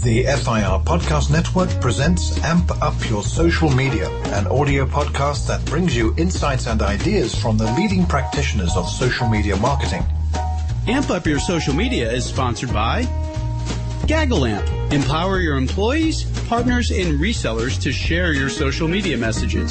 The FIR Podcast Network presents Amp Up Your Social Media, an audio podcast that brings you insights and ideas from the leading practitioners of social media marketing. Amp Up Your Social Media is sponsored by GaggleAmp. Empower your employees, partners, and resellers to share your social media messages.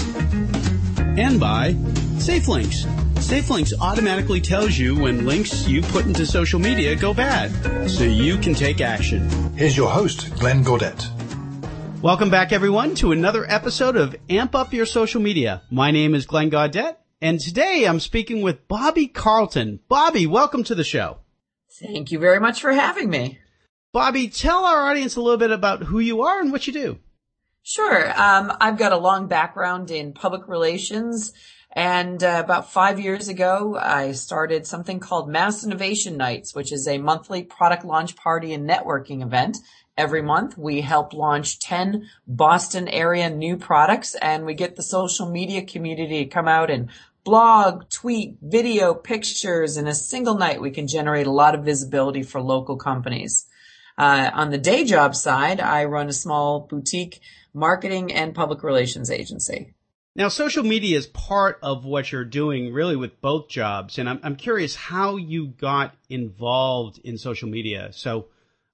And by SafeLinks. SafeLinks automatically tells you when links you put into social media go bad, so you can take action. Here's your host, Glenn Gaudette. Welcome back, everyone, to another episode of Amp Up Your Social Media. My name is Glenn Gaudette, and today I'm speaking with Bobbi Carlton. Bobbi, welcome to the show. Thank you very much for having me. Bobbi, tell our audience a little bit about who you are and what you do. Sure. I've got a long background in public relations. And about 5 years ago, I started something called Mass Innovation Nights, which is a monthly product launch party and networking event. Every month, we help launch 10 Boston area new products, and we get the social media community to come out and blog, tweet, video, pictures. In a single night, we can generate a lot of visibility for local companies. On the day job side, I run a small boutique marketing and public relations agency. Now, social media is part of what you're doing really with both jobs, and I'm curious how you got involved in social media. So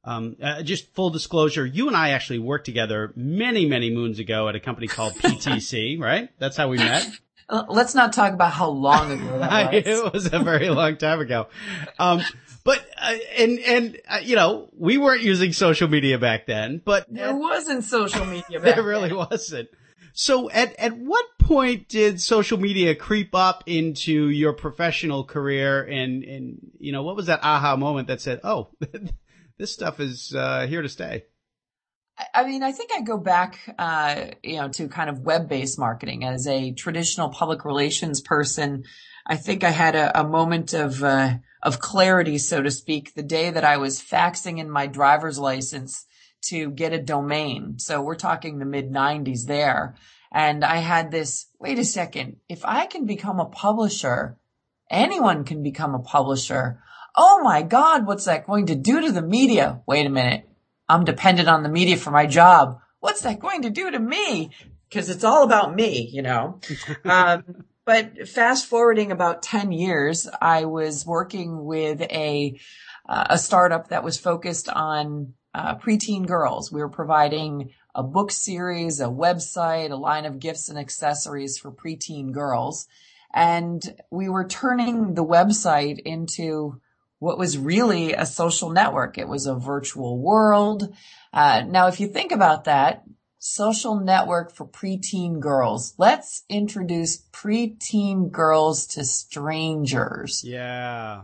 just full disclosure, you and I actually worked together many, many moons ago at a company called PTC, right? That's how we met. Let's not talk about how long ago that was. It was a very long time ago. But you know, we weren't using social media back then, but there wasn't social media back then. There really wasn't. So at what point did social media creep up into your professional career, and you know, what was that aha moment that said, oh, this stuff is here to stay? I mean, I think I go back, to kind of web-based marketing. As a traditional public relations person, I think I had a moment of clarity, so to speak, the day that I was faxing in my driver's license to get a domain. So we're talking the mid-90s there. And I had this, wait a second, if I can become a publisher, anyone can become a publisher. Oh my God, what's that going to do to the media? Wait a minute. I'm dependent on the media for my job. What's that going to do to me? Because it's all about me, you know. But fast forwarding about 10 years, I was working with a startup that was focused on preteen girls. We were providing a book series, a website, a line of gifts and accessories for preteen girls. And we were turning the website into what was really a social network. It was a virtual world. Now, if you think about that, social network for preteen girls. Let's introduce preteen girls to strangers. Yeah.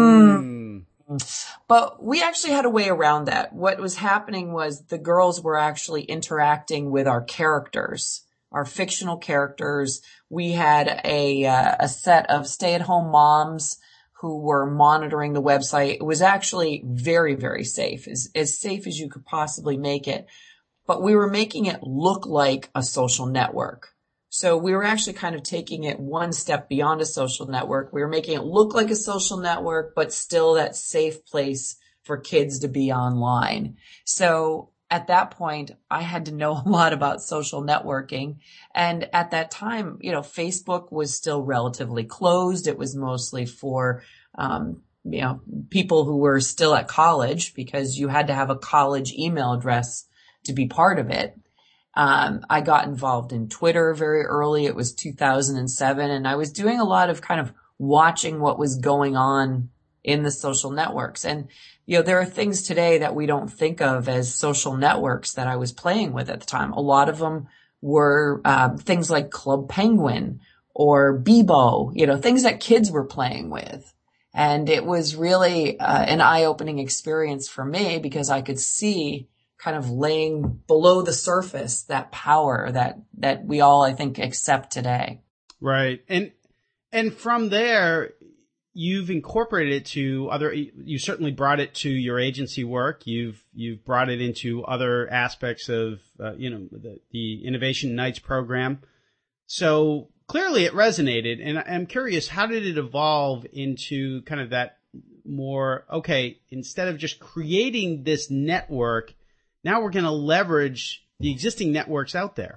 But we actually had a way around that. What was happening was the girls were actually interacting with our characters, our fictional characters. We had a set of stay-at-home moms who were monitoring the website. It was actually very, very safe, as safe as you could possibly make it. But we were making it look like a social network. So we were actually kind of taking it one step beyond a social network. We were making it look like a social network, but still that safe place for kids to be online. So at that point, I had to know a lot about social networking. And at that time, you know, Facebook was still relatively closed. It was mostly for, people who were still at college, because you had to have a college email address to be part of it. I got involved in Twitter very early. It was 2007, and I was doing a lot of kind of watching what was going on in the social networks. And, you know, there are things today that we don't think of as social networks that I was playing with at the time. A lot of them were things like Club Penguin or Bebo, you know, things that kids were playing with. And it was really an eye-opening experience for me, because I could see kind of laying below the surface that power that we all, I think, accept today. Right. And from there, you've incorporated it to you certainly brought it to your agency work. You've brought it into other aspects of, the Innovation Nights program. So clearly it resonated. And I'm curious, how did it evolve into kind of that more, okay, instead of just creating this network, now we're going to leverage the existing networks out there.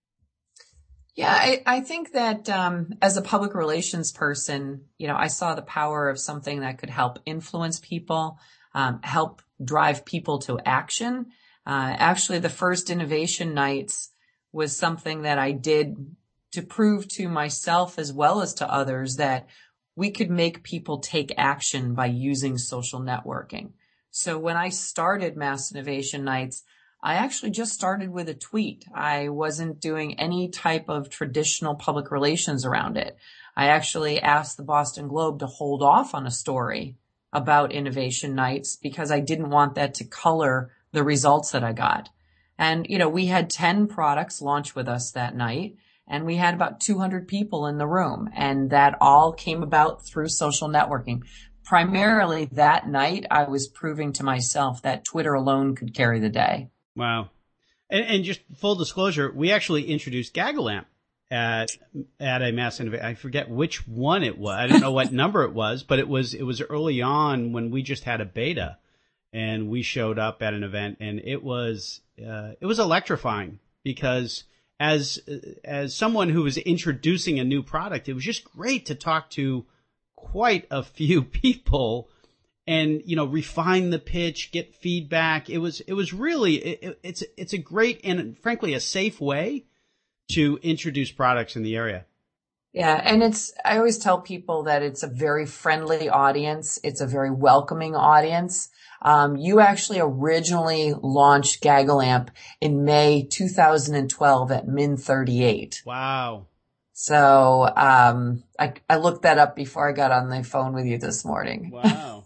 Yeah, I think that as a public relations person, I saw the power of something that could help influence people, help drive people to action. Actually, the first innovation nights was something that I did to prove to myself as well as to others that we could make people take action by using social networking. So when I started Mass Innovation Nights, I actually just started with a tweet. I wasn't doing any type of traditional public relations around it. I actually asked the Boston Globe to hold off on a story about Innovation Nights because I didn't want that to color the results that I got. And, we had 10 products launch with us that night, and we had about 200 people in the room, and that all came about through social networking. Primarily that night, I was proving to myself that Twitter alone could carry the day. Wow. And just full disclosure, we actually introduced GagaLamp at a Mass Innovation. I forget which one it was. I don't know what number it was, but it was early on when we just had a beta, and we showed up at an event, and it was electrifying because as someone who was introducing a new product, it was just great to talk to quite a few people and, refine the pitch, get feedback. It was really, it's a great and frankly a safe way to introduce products in the area. Yeah. And I always tell people that it's a very friendly audience. It's a very welcoming audience. You actually originally launched GagaLamp in May 2012 at Min 38. Wow. So, I looked that up before I got on the phone with you this morning. Wow.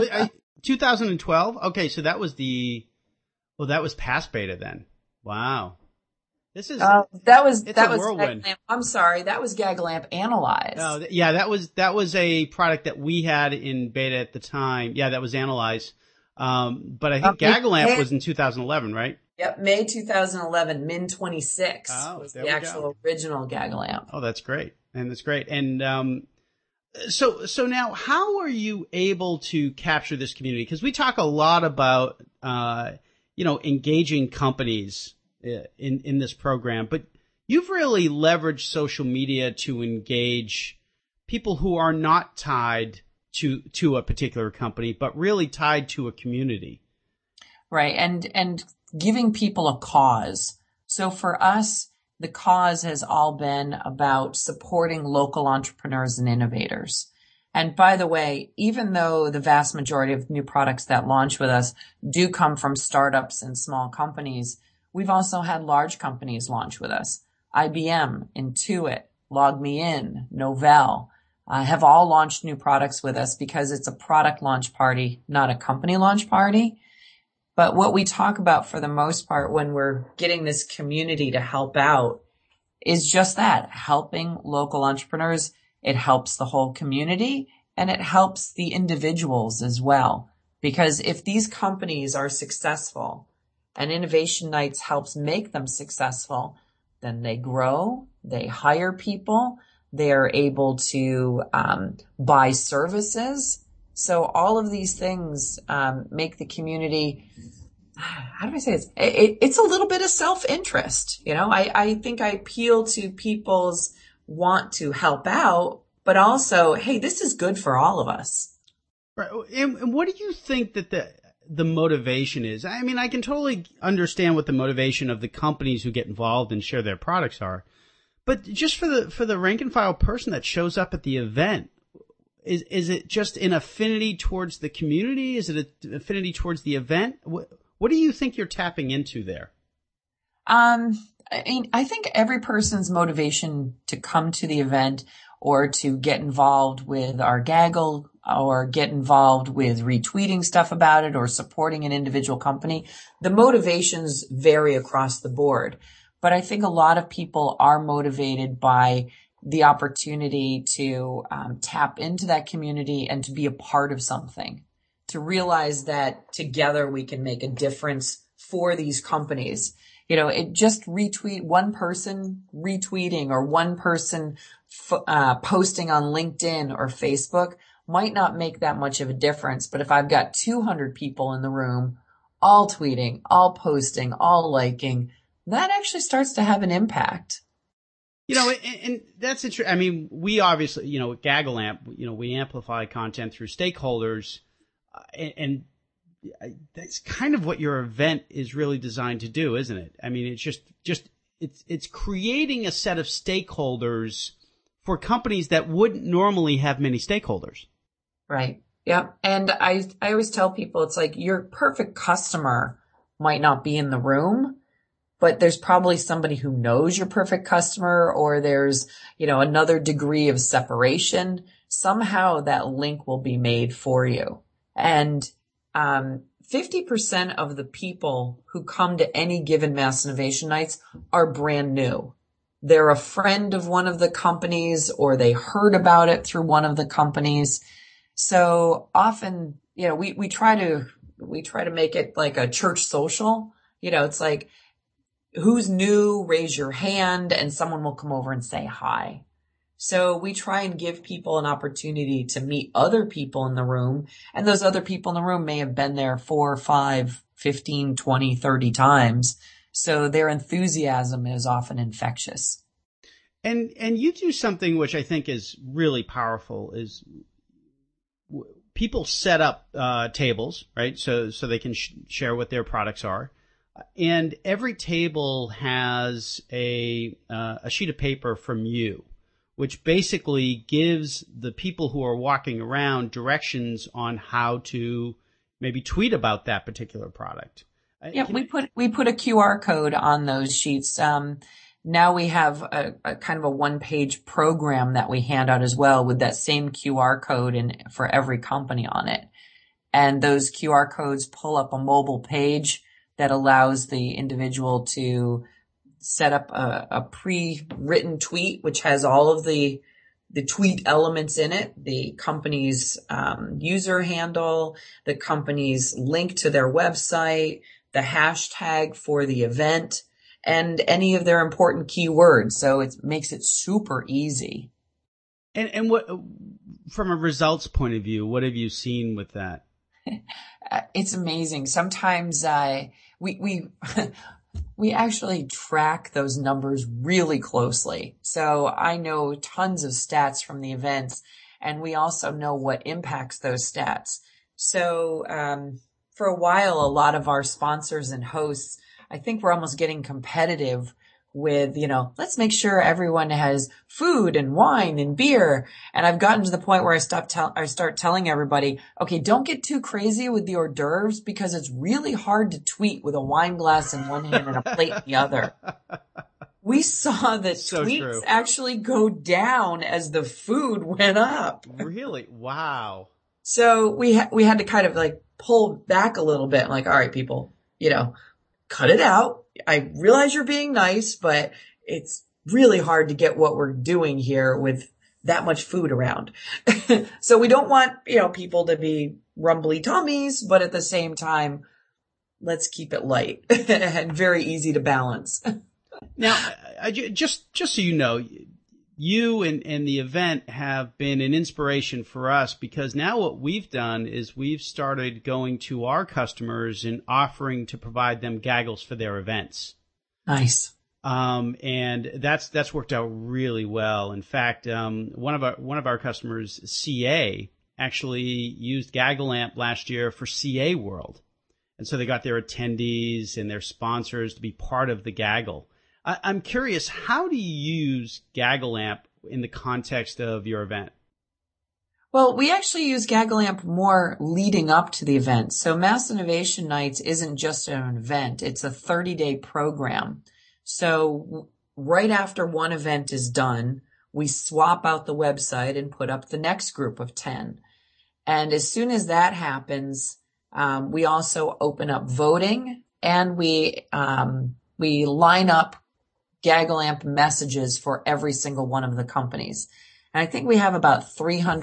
2012? Okay. So that was that was past beta then. Wow. This is, that was whirlwind. I'm sorry. That was GagaLamp Analyze. Oh, yeah. That was a product that we had in beta at the time. Yeah. That was Analyze. But I think GagaLamp was in 2011, right? Yep, May 2011, Min 26 was the actual original GagaLamp. Oh, that's great. And so now how are you able to capture this community? Because we talk a lot about, engaging companies in this program, but you've really leveraged social media to engage people who are not tied to a particular company, but really tied to a community. Right. And giving people a cause. So for us, the cause has all been about supporting local entrepreneurs and innovators. And by the way, even though the vast majority of new products that launch with us do come from startups and small companies, we've also had large companies launch with us. IBM, Intuit, LogMeIn, Novell, have all launched new products with us because it's a product launch party, not a company launch party. But what we talk about for the most part when we're getting this community to help out is just that, helping local entrepreneurs. It helps the whole community and it helps the individuals as well. Because if these companies are successful and Innovation Nights helps make them successful, then they grow, they hire people, they are able to buy services. So all of these things make the community, how do I say this? It's a little bit of self-interest. I think I appeal to people's want to help out, but also, hey, this is good for all of us. Right. And what do you think that the motivation is? I mean, I can totally understand what the motivation of the companies who get involved and share their products are. But just for the rank and file person that shows up at the event, is it just an affinity towards the community? Is it an affinity towards the event? What do you think you're tapping into there? I think every person's motivation to come to the event or to get involved with our Gaggle or get involved with retweeting stuff about it or supporting an individual company, the motivations vary across the board. But I think a lot of people are motivated by the opportunity to tap into that community and to be a part of something, to realize that together we can make a difference for these companies. It just one person retweeting or one person posting on LinkedIn or Facebook might not make that much of a difference. But if I've got 200 people in the room all tweeting, all posting, all liking, that actually starts to have an impact. And that's interesting. I mean, we obviously, at GaggleAmp, we amplify content through stakeholders, and that's kind of what your event is really designed to do, isn't it? I mean, it's creating a set of stakeholders for companies that wouldn't normally have many stakeholders. Right. Yep. And I always tell people, it's like your perfect customer might not be in the room, but there's probably somebody who knows your perfect customer, or there's, another degree of separation. Somehow that link will be made for you. And 50% of the people who come to any given Mass Innovation Nights are brand new. They're a friend of one of the companies, or they heard about it through one of the companies. So often, we try to make it like a church social. It's like, who's new? Raise your hand and someone will come over and say hi. So we try and give people an opportunity to meet other people in the room. And those other people in the room may have been there 4, 5, 15, 20, 30 times. So their enthusiasm is often infectious. And you do something which I think is really powerful is people set up tables, right? So they can share what their products are. And every table has a sheet of paper from you, which basically gives the people who are walking around directions on how to maybe tweet about that particular product. Yeah, we put a QR code on those sheets. Now we have a kind of a one-page program that we hand out as well with that same QR code for every company on it. And those QR codes pull up a mobile page that allows the individual to set up a pre-written tweet, which has all of the tweet elements in it, the company's user handle, the company's link to their website, the hashtag for the event, and any of their important keywords. So it makes it super easy. And what, from a results point of view, what have you seen with that? It's amazing. Sometimes we actually track those numbers really closely. So I know tons of stats from the events, and we also know what impacts those stats. So for a while, a lot of our sponsors and hosts, I think we're almost getting competitive with, let's make sure everyone has food and wine and beer. And I've gotten to the point where I start telling everybody, okay, don't get too crazy with the hors d'oeuvres, because it's really hard to tweet with a wine glass in one hand and a plate in the other. We saw that tweets actually go down as the food went up. Really? Wow. So we had to kind of like pull back a little bit. I'm like, all right, people, cut it out. I realize you're being nice, but it's really hard to get what we're doing here with that much food around. So we don't want, people to be rumbly tummies, but at the same time, let's keep it light and very easy to balance. Now, just so you know, you and the event have been an inspiration for us, because now what we've done is we've started going to our customers and offering to provide them gaggles for their events. Nice. And that's worked out really well. In fact, one of our customers, CA, actually used GaggleAmp last year for CA World. And so they got their attendees and their sponsors to be part of the gaggle. I'm curious, how do you use GaggleAmp in the context of your event? Well, we actually use GaggleAmp more leading up to the event. So Mass Innovation Nights isn't just an event. It's a 30-day program. So right after one event is done, we swap out the website and put up the next group of 10. And as soon as that happens, we also open up voting, and we line up GaggleAmp messages for every single one of the companies. And I think we have about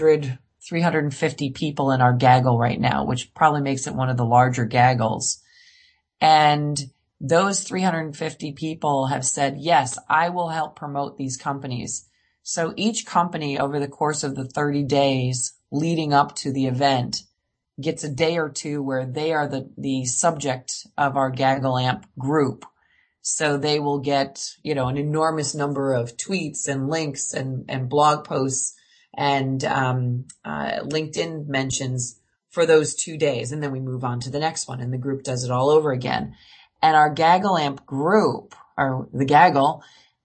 350 people in our gaggle right now, which probably makes it one of the larger gaggles. And those 350 people have said, yes, I will help promote these companies. So each company over the course of the 30 days leading up to the event gets a day or two where they are the subject of our Gaggle AMP group. So they will get, an enormous number of tweets and links and blog posts and LinkedIn mentions for those 2 days. And then we move on to the next one and the group does it all over again. And our Gaggle AMP group, or the Gaggle,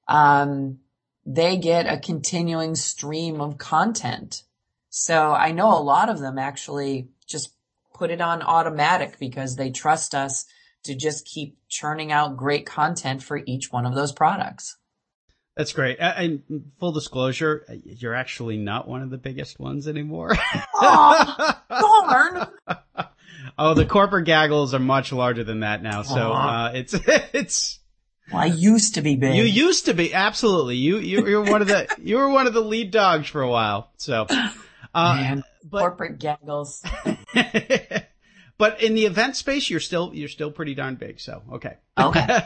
they get a continuing stream of content. So I know a lot of them actually just put it on automatic because they trust us to just keep churning out great content for each one of those products. That's great. And full disclosure, you're actually not one of the biggest ones anymore. Oh, darn. Oh, the corporate Gaggles are much larger than that now. So, it's. Well, I used to be big. You used to be. Absolutely. You were one of the lead dogs for a while. So, man, corporate Gaggles. But in the event space, you're still pretty darn big. So, okay. Okay.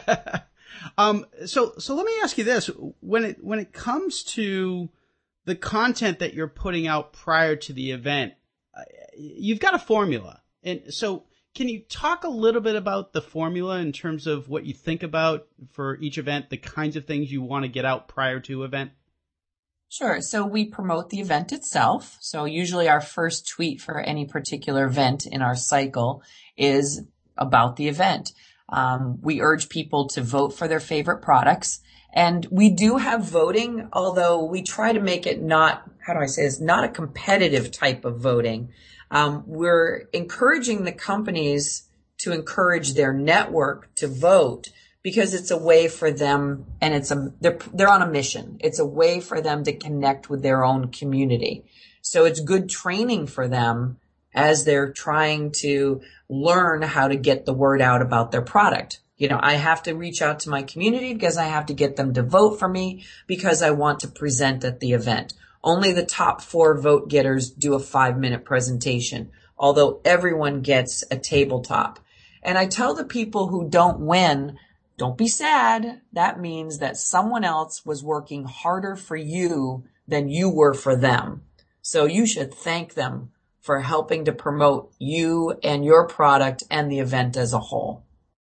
So let me ask you this. When it comes to the content that you're putting out prior to the event, you've got a formula. And so can you talk a little bit about the formula in terms of what you think about for each event, the kinds of things you want to get out prior to event? Sure. So we promote the event itself. So usually our first tweet for any particular event in our cycle is about the event. We urge people to vote for their favorite products. And we do have voting, although we try to make it not a competitive type of voting. We're encouraging the companies to encourage their network to vote because it's a way for them, and they're on a mission. It's a way for them to connect with their own community. So it's good training for them as they're trying to learn how to get the word out about their product. I have to reach out to my community because I have to get them to vote for me because I want to present at the event. Only the top 4 vote getters do a 5-minute presentation, although everyone gets a tabletop. And I tell the people who don't win, don't be sad. That means that someone else was working harder for you than you were for them. So you should thank them for helping to promote you and your product and the event as a whole.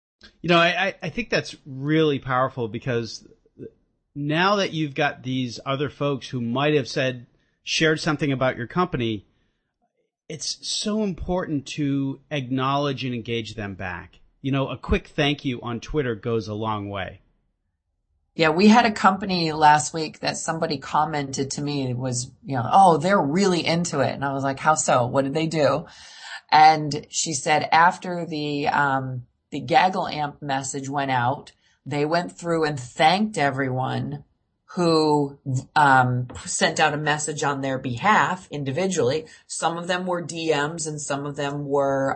I think that's really powerful because now that you've got these other folks who might have shared something about your company, it's so important to acknowledge and engage them back. A quick thank you on Twitter goes a long way. Yeah, we had a company last week that somebody commented to me was, oh, they're really into it. And I was like, how so? What did they do? And she said after the Gaggle AMP message went out, they went through and thanked everyone who sent out a message on their behalf individually. Some of them were DMs and some of them were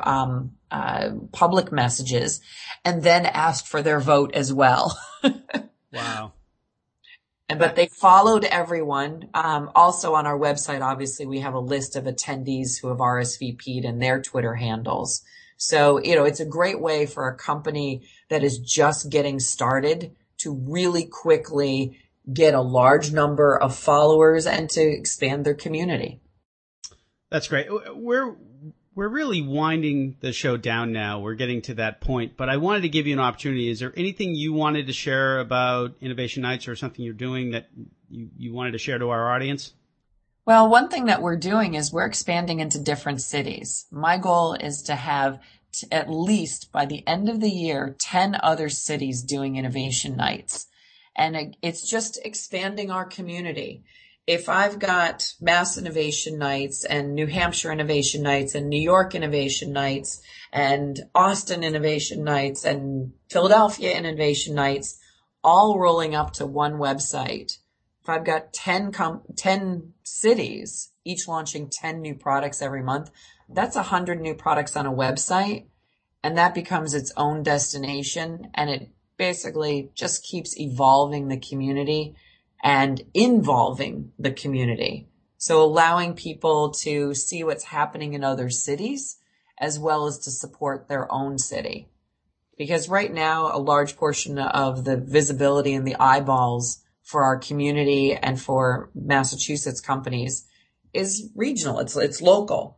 public messages, and then asked for their vote as well. Wow. But they followed everyone. Also on our website, obviously, we have a list of attendees who have RSVP'd and their Twitter handles. So, it's a great way for a company that is just getting started to really quickly get a large number of followers and to expand their community. That's great. We're really winding the show down now. We're getting to that point, but I wanted to give you an opportunity. Is there anything you wanted to share about Innovation Nights or something you're doing that you wanted to share to our audience? Well, one thing that we're doing is we're expanding into different cities. My goal is to have at least by the end of the year, 10 other cities doing Innovation Nights. And it's just expanding our community. If I've got Mass Innovation Nights and New Hampshire Innovation Nights and New York Innovation Nights and Austin Innovation Nights and Philadelphia Innovation Nights, all rolling up to one website. If I've got 10 cities, each launching 10 new products every month, that's 100 new products on a website, and that becomes its own destination, and it basically just keeps evolving the community and involving the community. So allowing people to see what's happening in other cities as well as to support their own city. Because right now, a large portion of the visibility and the eyeballs for our community and for Massachusetts companies is regional. It's local.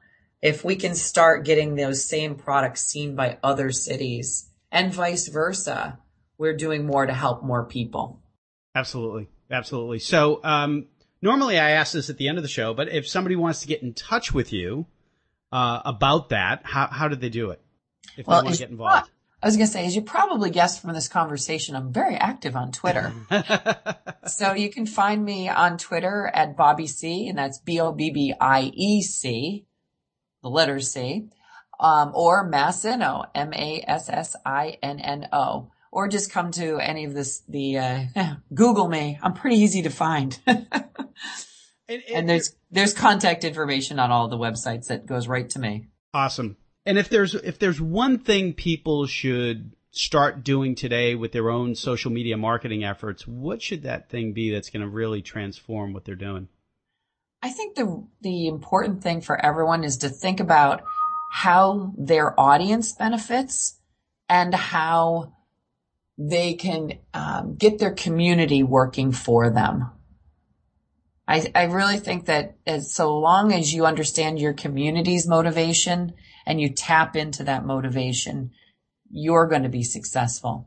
if we can start getting those same products seen by other cities and vice versa, we're doing more to help more people. Absolutely. Absolutely. So, normally I ask this at the end of the show, but if somebody wants to get in touch with you, about that, how do they do it? If they want to get involved. I was going to say, as you probably guessed from this conversation, I'm very active on Twitter. So you can find me on Twitter at Bobby C, and that's BOBBIEC, the letter C, or Massino, MASSINNO, or just come to any of Google me. I'm pretty easy to find. And there's contact information on all the websites that goes right to me. Awesome. And if there's one thing people should start doing today with their own social media marketing efforts, what should that thing be that's going to really transform what they're doing? I think the important thing for everyone is to think about how their audience benefits and how they can get their community working for them. I really think that so long as you understand your community's motivation and you tap into that motivation, you're going to be successful.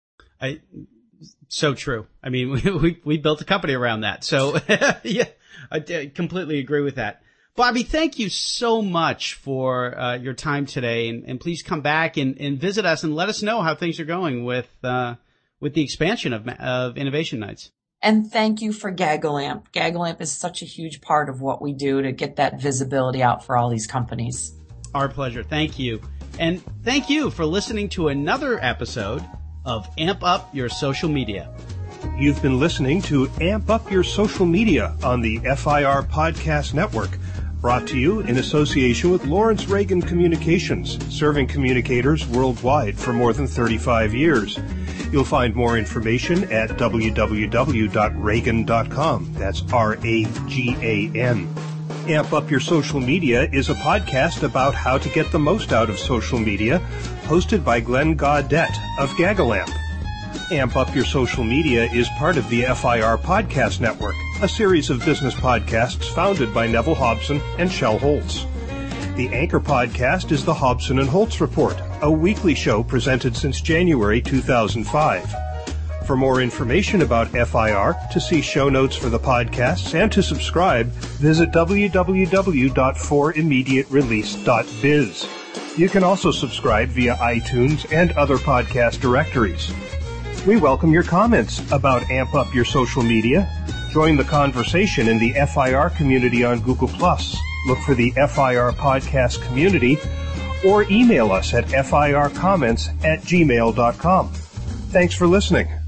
So true. I mean, we built a company around that. So yeah, I completely agree with that. Bobby, thank you so much for your time today, and please come back and visit us and let us know how things are going with the expansion of Innovation Nights. And thank you for GaggleAmp. GaggleAmp is such a huge part of what we do to get that visibility out for all these companies. Our pleasure. Thank you. And thank you for listening to another episode of Amp Up Your Social Media. You've been listening to Amp Up Your Social Media on the FIR Podcast Network, brought to you in association with Lawrence Reagan Communications, serving communicators worldwide for more than 35 years. You'll find more information at www.reagan.com. That's RAGAN. Amp Up Your Social Media is a podcast about how to get the most out of social media, hosted by Glenn Gaudette of GaggleAmp. Amp Up Your Social Media is part of the FIR Podcast Network, a series of business podcasts founded by Neville Hobson and Shell Holtz. The anchor podcast is the Hobson and Holtz Report, a weekly show presented since January 2005. For more information about FIR, to see show notes for the podcasts, and to subscribe, visit www.forimmediaterelease.biz. You can also subscribe via iTunes and other podcast directories. We welcome your comments about Amp Up Your Social Media. Join the conversation in the FIR community on Google+. Look for the FIR Podcast Community, or email us at fircomments@gmail.com. Thanks for listening.